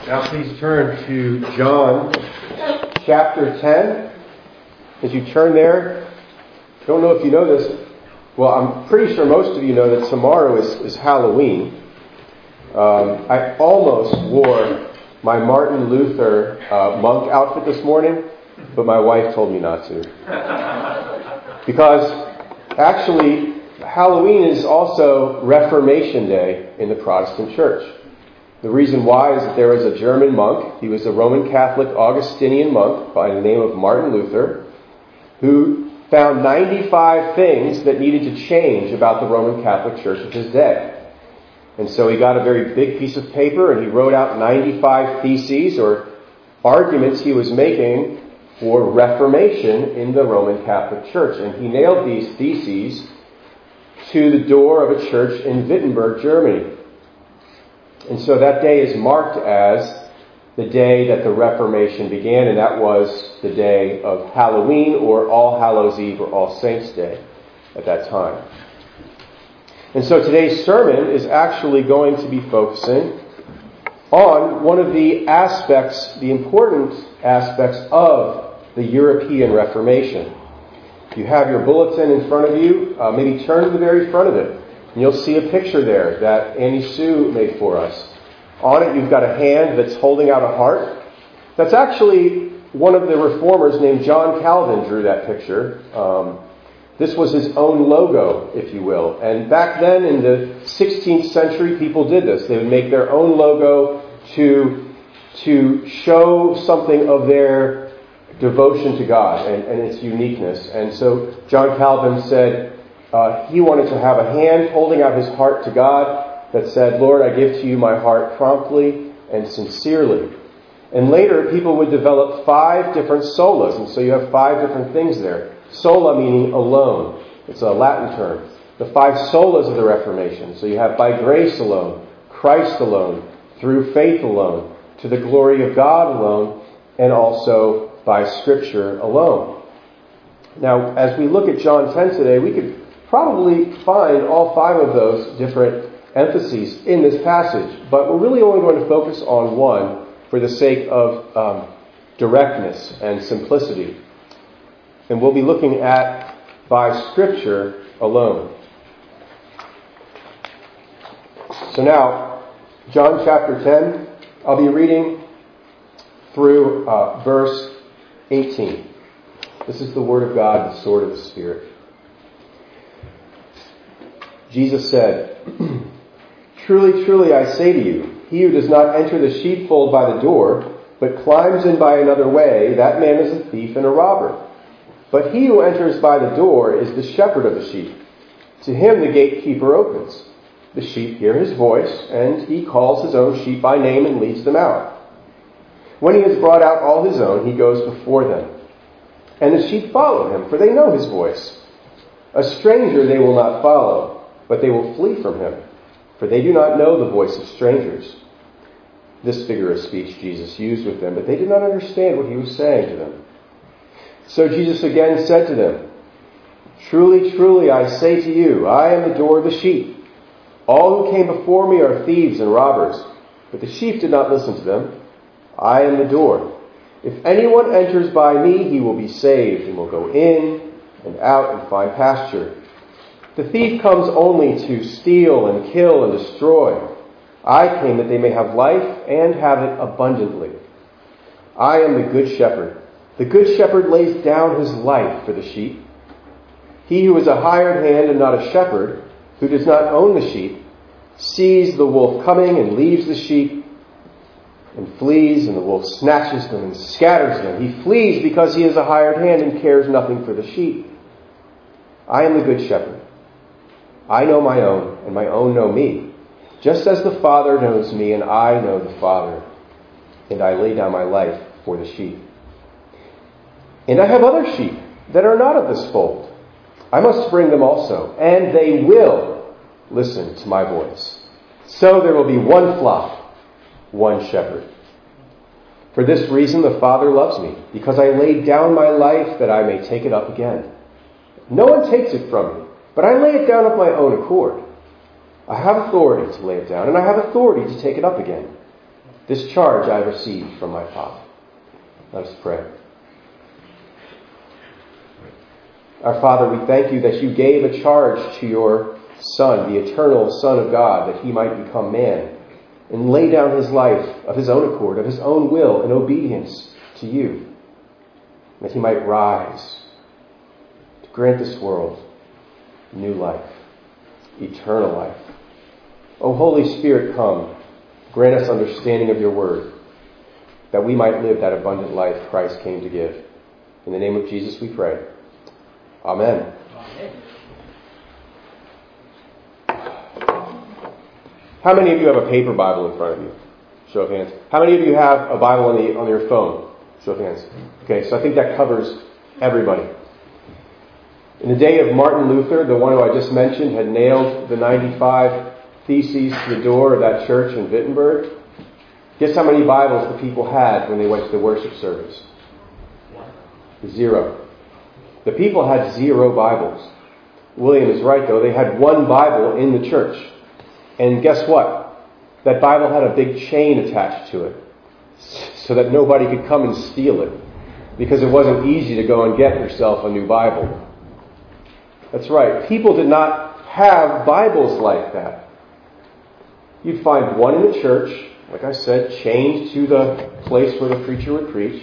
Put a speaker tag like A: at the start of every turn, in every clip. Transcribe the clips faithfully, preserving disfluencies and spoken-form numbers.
A: Now please turn to John chapter ten. As you turn there, I don't know if you know this. Well, I'm pretty sure most of you know that tomorrow is, is Halloween. Um, I almost wore my Martin Luther uh, monk outfit this morning, but my wife told me not to. Because actually, Halloween is also Reformation Day in the Protestant Church. The reason why is that there was a German monk, he was a Roman Catholic Augustinian monk by the name of Martin Luther, who found ninety-five things that needed to change about the Roman Catholic Church of his day. And so he got a very big piece of paper and he wrote out ninety-five theses or arguments he was making for Reformation in the Roman Catholic Church. And he nailed these theses to the door of a church in Wittenberg, Germany. And so that day is marked as the day that the Reformation began, and that was the day of Halloween or All Hallows Eve or All Saints Day at that time. And so today's sermon is actually going to be focusing on one of the aspects, the important aspects of the European Reformation. If you have your bulletin in front of you, uh, maybe turn to the very front of it. And you'll see a picture there that Annie Sue made for us. On it, you've got a hand that's holding out a heart. That's actually one of the reformers named John Calvin drew that picture. Um, this was his own logo, if you will. And back then in the sixteenth century, people did this. They would make their own logo to, to show something of their devotion to God and, and its uniqueness. And so John Calvin said, Uh, he wanted to have a hand holding out his heart to God that said, Lord, I give to you my heart promptly and sincerely. And later, people would develop five different solas. And so you have five different things there. Sola meaning alone. It's a Latin term. The five solas of the Reformation. So you have by grace alone, Christ alone, through faith alone, to the glory of God alone, and also by Scripture alone. Now, as we look at John ten today, we could probably find all five of those different emphases in this passage, but we're really only going to focus on one for the sake of um, directness and simplicity. And we'll be looking at by Scripture alone. So now, John chapter ten, I'll be reading through uh, verse eighteen. This is the Word of God, the sword of the Spirit. Jesus said, Truly, truly, I say to you, he who does not enter the sheepfold by the door, but climbs in by another way, that man is a thief and a robber. But he who enters by the door is the shepherd of the sheep. To him the gatekeeper opens. The sheep hear his voice, and he calls his own sheep by name and leads them out. When he has brought out all his own, he goes before them. And the sheep follow him, for they know his voice. A stranger they will not follow, but they will flee from him, for they do not know the voice of strangers. This figure of speech Jesus used with them, but they did not understand what he was saying to them. So Jesus again said to them, Truly, truly, I say to you, I am the door of the sheep. All who came before me are thieves and robbers, but the sheep did not listen to them. I am the door. If anyone enters by me, he will be saved, and will go in and out and find pasture. The thief comes only to steal and kill and destroy. I came that they may have life and have it abundantly. I am the good shepherd. The good shepherd lays down his life for the sheep. He who is a hired hand and not a shepherd, who does not own the sheep, sees the wolf coming and leaves the sheep and flees, and the wolf snatches them and scatters them. He flees because he is a hired hand and cares nothing for the sheep. I am the good shepherd. I know my own, and my own know me, just as the Father knows me, and I know the Father, and I lay down my life for the sheep. And I have other sheep that are not of this fold. I must bring them also, and they will listen to my voice. So there will be one flock, one shepherd. For this reason the Father loves me, because I laid down my life that I may take it up again. No one takes it from me, but I lay it down of my own accord. I have authority to lay it down, and I have authority to take it up again. This charge I received from my Father. Let us pray. Our Father, we thank you that you gave a charge to your Son, the eternal Son of God, that he might become man and lay down his life of his own accord, of his own will, in obedience to you, that he might rise to grant this world new life, eternal life. O Holy Spirit, come, grant us understanding of your word, that we might live that abundant life Christ came to give. In the name of Jesus we pray. Amen. Amen. How many of you have a paper Bible in front of you? Show of hands. How many of you have a Bible on the on your phone? Show of hands. Okay, so I think that covers everybody. In the day of Martin Luther, the one who I just mentioned had nailed the ninety-five Theses to the door of that church in Wittenberg. Guess how many Bibles the people had when they went to the worship service? Zero. The people had zero Bibles. William is right, though. They had one Bible in the church. And guess what? That Bible had a big chain attached to it so that nobody could come and steal it, because it wasn't easy to go and get yourself a new Bible. That's right. People did not have Bibles like that. You'd find one in the church, like I said, chained to the place where the preacher would preach.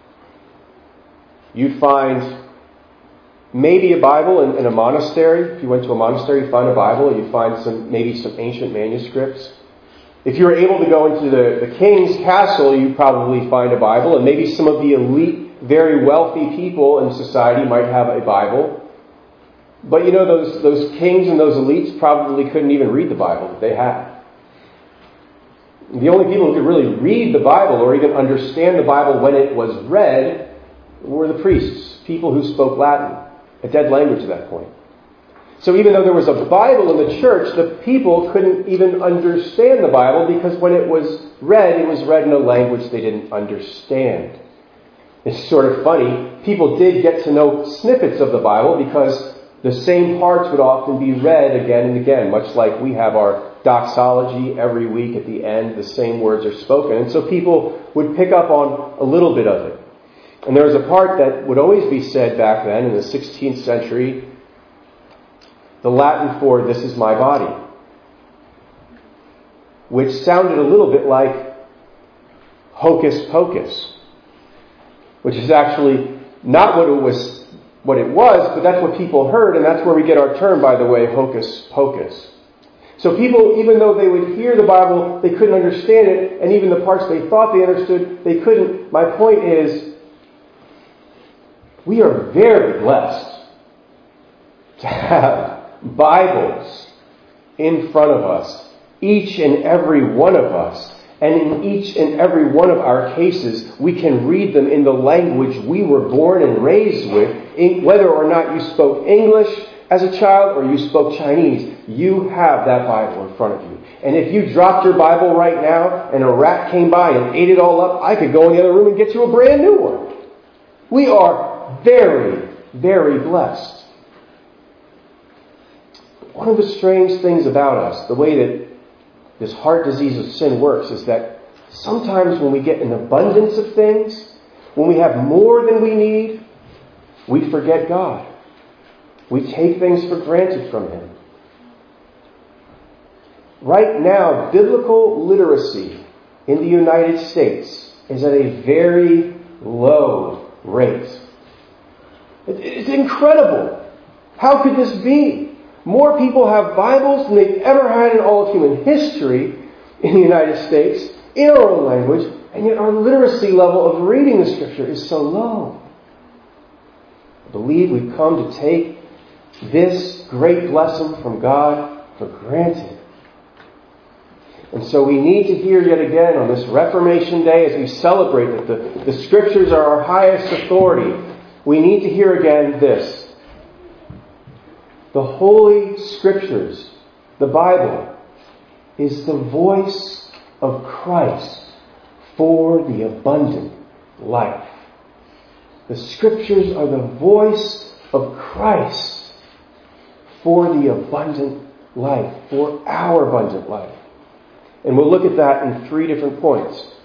A: You'd find maybe a Bible in, in a monastery. If you went to a monastery, you'd find a Bible. You'd find some maybe some ancient manuscripts. If you were able to go into the, the king's castle, you'd probably find a Bible. And maybe some of the elite, very wealthy people in society might have a Bible. But you know, those, those kings and those elites probably couldn't even read the Bible that they had. The only people who could really read the Bible or even understand the Bible when it was read were the priests, people who spoke Latin, a dead language at that point. So even though there was a Bible in the church, the people couldn't even understand the Bible, because when it was read, it was read in a language they didn't understand. It's sort of funny. People did get to know snippets of the Bible because the same parts would often be read again and again, much like we have our doxology every week at the end. The same words are spoken. And so people would pick up on a little bit of it. And there was a part that would always be said back then in the sixteenth century, the Latin for "this is my body," which sounded a little bit like hocus pocus, which is actually not what it was, what it was, but that's what people heard, and that's where we get our term, by the way, hocus pocus. So people, even though they would hear the Bible, they couldn't understand it, and even the parts they thought they understood, they couldn't. My point is, we are very blessed to have Bibles in front of us, each and every one of us. And in each and every one of our cases, we can read them in the language we were born and raised with. Whether or not you spoke English as a child or you spoke Chinese, you have that Bible in front of you. And if you dropped your Bible right now and a rat came by and ate it all up, I could go in the other room and get you a brand new one. We are very, very blessed. One of the strange things about us, the way that this heart disease of sin works, is that sometimes when we get an abundance of things, when we have more than we need, we forget God. We take things for granted from Him. Right now, biblical literacy in the United States is at a very low rate. It's incredible. How could this be? More people have Bibles than they've ever had in all of human history in the United States, in our own language, and yet our literacy level of reading the Scripture is so low. I believe we've come to take this great blessing from God for granted. And so we need to hear yet again on this Reformation Day, as we celebrate that the, the Scriptures are our highest authority, we need to hear again this. The Holy Scriptures, the Bible, is the voice of Christ for the abundant life. The Scriptures are the voice of Christ for the abundant life, for our abundant life. And we'll look at that in three different points.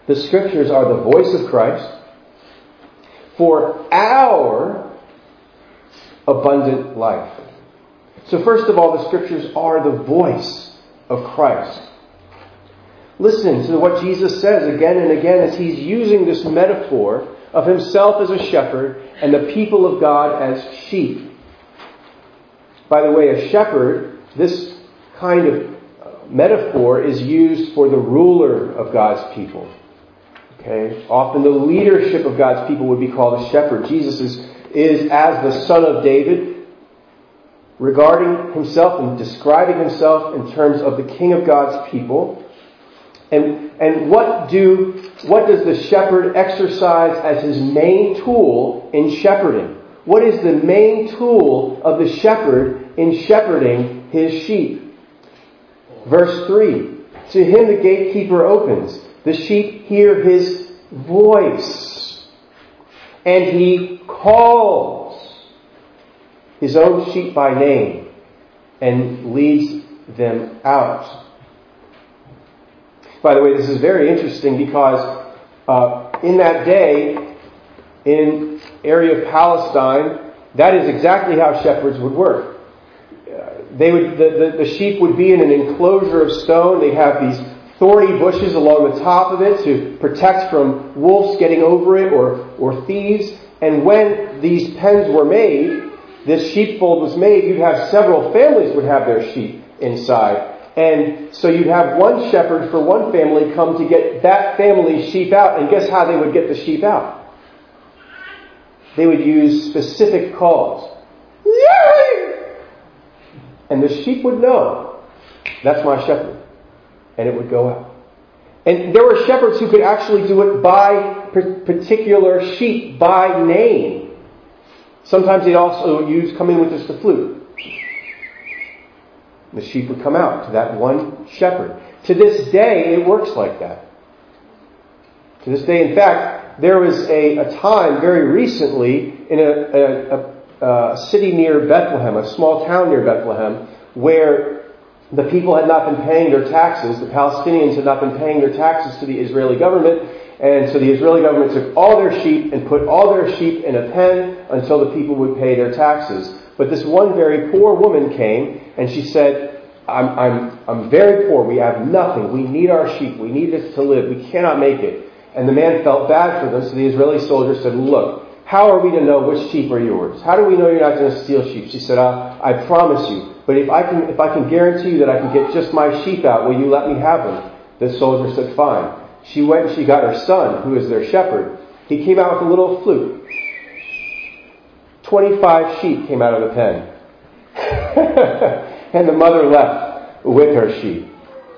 A: The Scriptures are the voice of Christ for our abundant life. So first of all, the Scriptures are the voice of Christ. Listen to what Jesus says again and again as he's using this metaphor of himself as a shepherd and the people of God as sheep. By the way, a shepherd, this kind of metaphor is used for the ruler of God's people. Okay? Often the leadership of God's people would be called a shepherd. Jesus is, is as the son of David, regarding himself and describing himself in terms of the king of God's people. And, and what do what does the shepherd exercise as his main tool in shepherding? What is the main tool of the shepherd in shepherding his sheep? Verse three. To him the gatekeeper opens. The sheep hear his voice. And he calls his own sheep by name and leads them out. By the way, this is very interesting because uh, in that day, in area of Palestine, that is exactly how shepherds would work. Uh, they would the, the, the sheep would be in an enclosure of stone. They'd have these thorny bushes along the top of it to protect from wolves getting over it or, or thieves. And when these pens were made, this sheepfold was made, you'd have several families would have their sheep inside. And so you'd have one shepherd for one family come to get that family's sheep out. And guess how they would get the sheep out? They would use specific calls. And the sheep would know, that's my shepherd. And it would go out. And there were shepherds who could actually do it by particular sheep, by name. Sometimes they'd also use, come in with just a flute. The sheep would come out to that one shepherd. To this day, it works like that. To this day, in fact, there was a, a time very recently in a, a, a city near Bethlehem, a small town near Bethlehem, where the people had not been paying their taxes. The Palestinians had not been paying their taxes to the Israeli government. And so the Israeli government took all their sheep and put all their sheep in a pen until the people would pay their taxes. But this one very poor woman came and she said, I'm, I'm, I'm very poor. We have nothing. We need our sheep. We need this to live. We cannot make it. And the man felt bad for them. So the Israeli soldier said, look, how are we to know which sheep are yours? How do we know you're not going to steal sheep? She said, uh, I promise you. But if I can, if I can guarantee you that I can get just my sheep out, will you let me have them? The soldier said, fine. She went and she got her son, who is their shepherd. He came out with a little flute. Twenty-five sheep came out of the pen. And the mother left with her sheep.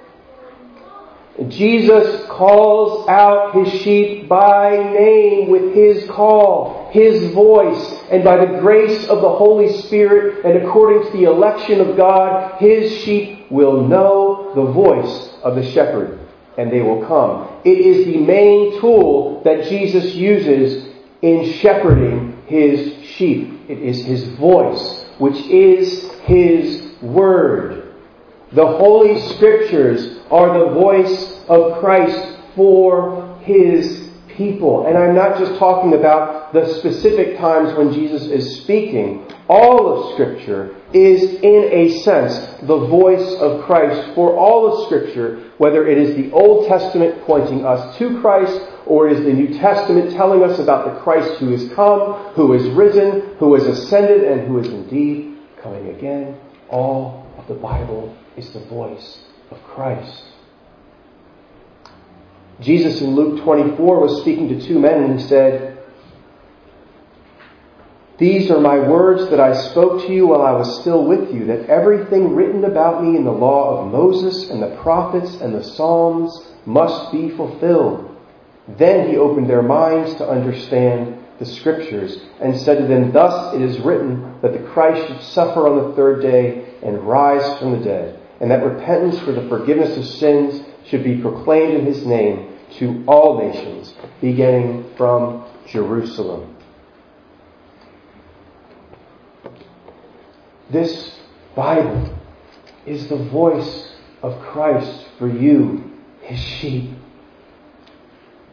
A: Jesus calls out his sheep by name with his call, his voice, and by the grace of the Holy Spirit and according to the election of God, his sheep will know the voice of the shepherd, and they will come. It is the main tool that Jesus uses in shepherding his sheep. It is his voice, which is his word. The Holy Scriptures are the voice of Christ for his people. And I'm not just talking about the specific times when Jesus is speaking. All of Scripture is, in a sense, the voice of Christ for all of Scripture, whether it is the Old Testament pointing us to Christ, or is the New Testament telling us about the Christ who is come, who is risen, who is ascended, and who is indeed coming again. All of the Bible is the voice of Christ. Jesus in Luke twenty-four was speaking to two men and he said, "These are my words that I spoke to you while I was still with you, that everything written about me in the law of Moses and the prophets and the Psalms must be fulfilled." Then he opened their minds to understand the Scriptures and said to them, "Thus it is written that the Christ should suffer on the third day and rise from the dead, and that repentance for the forgiveness of sins should be proclaimed in his name to all nations, beginning from Jerusalem." This Bible is the voice of Christ for you, his sheep.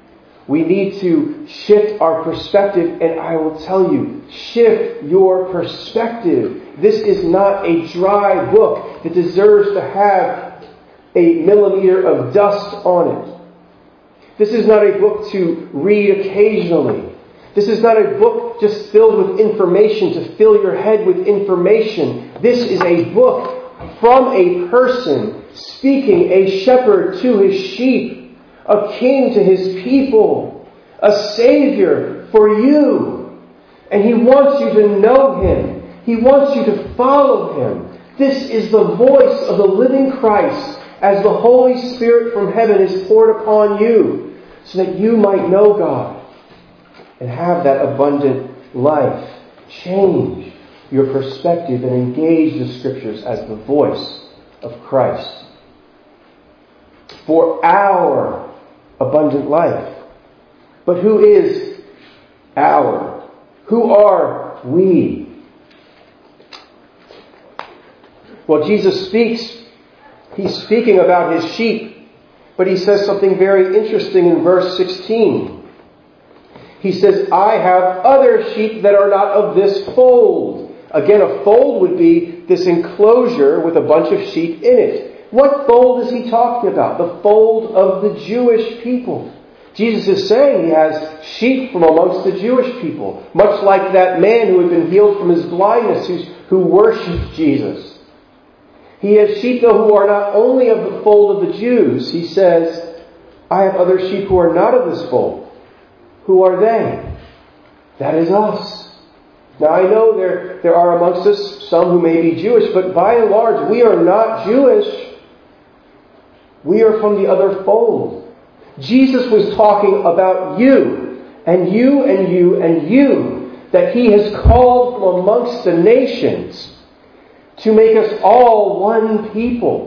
A: We need to shift our perspective, and I will tell you, shift your perspective. This is not a dry book that deserves to have a millimeter of dust on it. This is not a book to read occasionally. This is not a book just filled with information to fill your head with information. This is a book from a person speaking, a shepherd to his sheep, a king to his people, a savior for you. And he wants you to know him. He wants you to follow him. This is the voice of the living Christ as the Holy Spirit from heaven is poured upon you, so that you might know God and have that abundant life. Change your perspective and engage the Scriptures as the voice of Christ for our abundant life. But who is our? Who are we? Well, Jesus speaks. He's speaking about his sheep, but he says something very interesting in verse sixteen. He says, I have other sheep that are not of this fold. Again, a fold would be this enclosure with a bunch of sheep in it. What fold is he talking about? The fold of the Jewish people. Jesus is saying he has sheep from amongst the Jewish people, much like that man who had been healed from his blindness, who, who worshipped Jesus. He has sheep, though, who are not only of the fold of the Jews. He says, I have other sheep who are not of this fold. Who are they? That is us. Now, I know there, there are amongst us some who may be Jewish, but by and large, we are not Jewish. We are from the other fold. Jesus was talking about you, and you, and you, and you, that he has called from amongst the nations to make us all one people.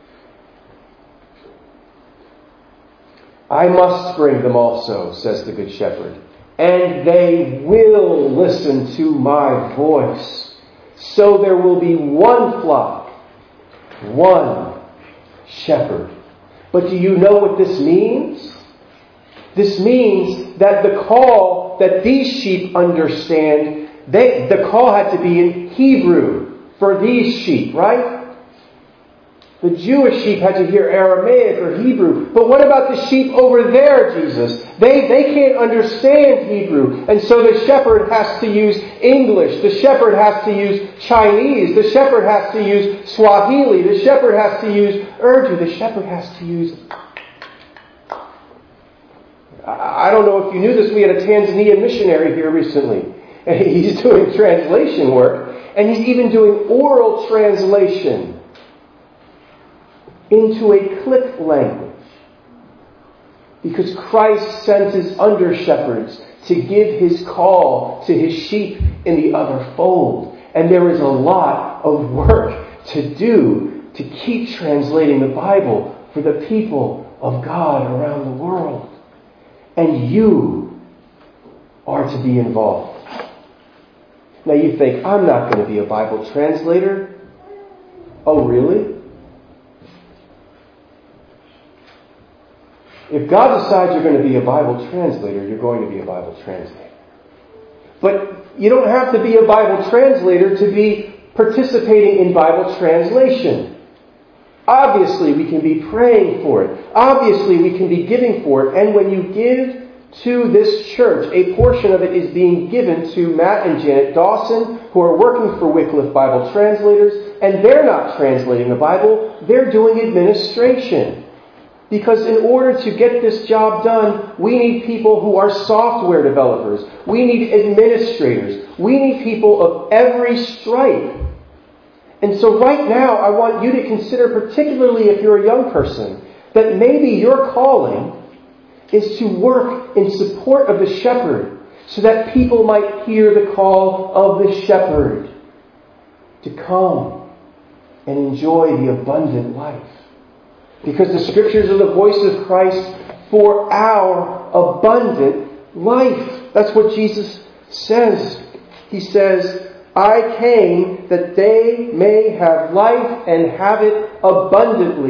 A: I must bring them also, says the Good Shepherd, and they will listen to my voice. So there will be one flock, one shepherd. But do you know what this means? This means that the call that these sheep understand, they, the call had to be in Hebrew for these sheep, right? The Jewish sheep had to hear Aramaic or Hebrew. But what about the sheep over there, Jesus? They, they can't understand Hebrew. And so the shepherd has to use English. The shepherd has to use Chinese. The shepherd has to use Swahili. The shepherd has to use Urdu. The shepherd has to use... I don't know if you knew this. We had a Tanzanian missionary here recently. And he's doing translation work. And he's even doing oral translation into a click language. Because Christ sent his under-shepherds to give his call to his sheep in the other fold. And there is a lot of work to do to keep translating the Bible for the people of God around the world. And you are to be involved. Now you think, I'm not going to be a Bible translator. Oh, really? If God decides you're going to be a Bible translator, you're going to be a Bible translator. But you don't have to be a Bible translator to be participating in Bible translation. Obviously, we can be praying for it. Obviously, we can be giving for it. And when you give to this church, a portion of it is being given to Matt and Janet Dawson, who are working for Wycliffe Bible Translators, and they're not translating the Bible, they're doing administration. Because in order to get this job done, we need people who are software developers. We need administrators. We need people of every stripe. And so right now, I want you to consider, particularly if you're a young person, that maybe your calling is to work in support of the shepherd so that people might hear the call of the shepherd to come and enjoy the abundant life. Because the Scriptures are the voice of Christ for our abundant life. That's what Jesus says. He says, I came that they may have life and have it abundantly.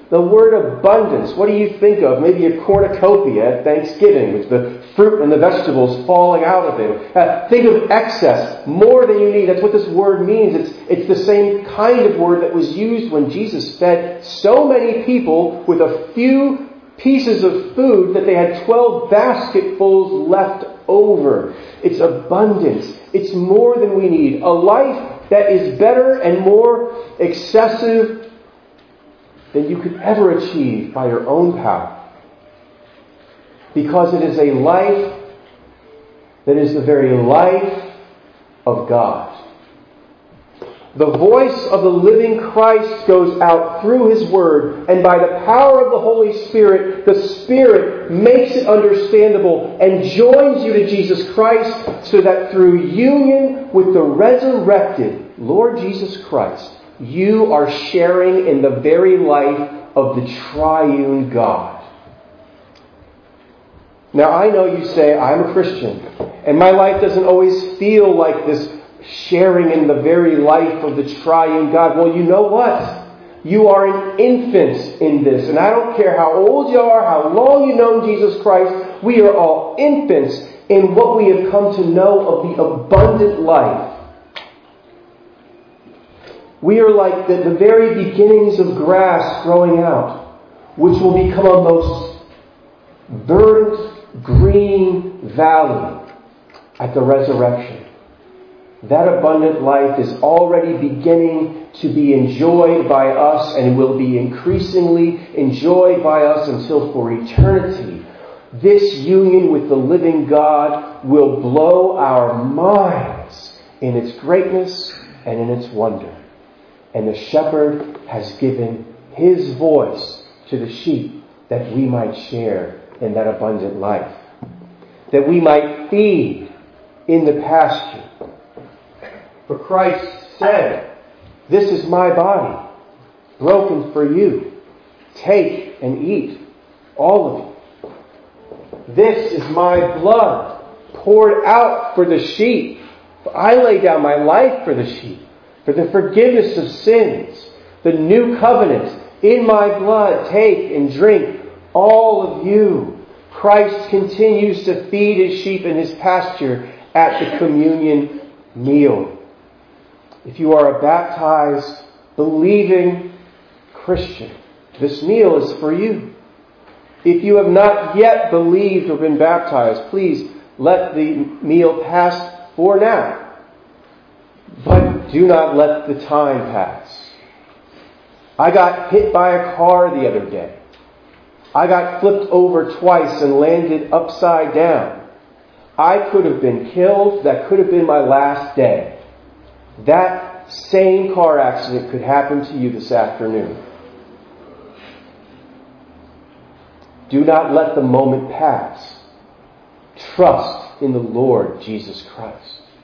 A: The word abundance, what do you think of? Maybe a cornucopia at Thanksgiving with the fruit and the vegetables falling out of it. Uh, think of excess, more than you need. That's what this word means. It's, it's the same kind of word that was used when Jesus fed so many people with a few pieces of food that they had twelve basketfuls left over. It's abundance. It's more than we need. A life that is better and more excessive than you could ever achieve by your own power. Because it is a life that is the very life of God. The voice of the living Christ goes out through His Word, and by the power of the Holy Spirit, the Spirit makes it understandable and joins you to Jesus Christ, so that through union with the resurrected Lord Jesus Christ, you are sharing in the very life of the triune God. Now, I know you say, I'm a Christian, and my life doesn't always feel like this sharing in the very life of the triune God. Well, you know what? You are an infant in this. And I don't care how old you are, how long you've known Jesus Christ, we are all infants in what we have come to know of the abundant life. We are like the, the very beginnings of grass growing out, which will become a most verdant green valley at the resurrection. That abundant life is already beginning to be enjoyed by us and will be increasingly enjoyed by us until for eternity. This union with the living God will blow our minds in its greatness and in its wonder. And the shepherd has given his voice to the sheep that we might share in that abundant life. That we might feed in the pasture. For Christ said, "This is my body, broken for you. Take and eat, all of you. This is my blood, poured out for the sheep. For I lay down my life for the sheep, for the forgiveness of sins. The new covenant in my blood. Take and drink, all of you." Christ continues to feed His sheep in His pasture at the communion meal. If you are a baptized, believing Christian, this meal is for you. If you have not yet believed or been baptized, please let the meal pass for now. But do not let the time pass. I got hit by a car the other day. I got flipped over twice and landed upside down. I could have been killed. That could have been my last day. That same car accident could happen to you this afternoon. Do not let the moment pass. Trust in the Lord Jesus Christ.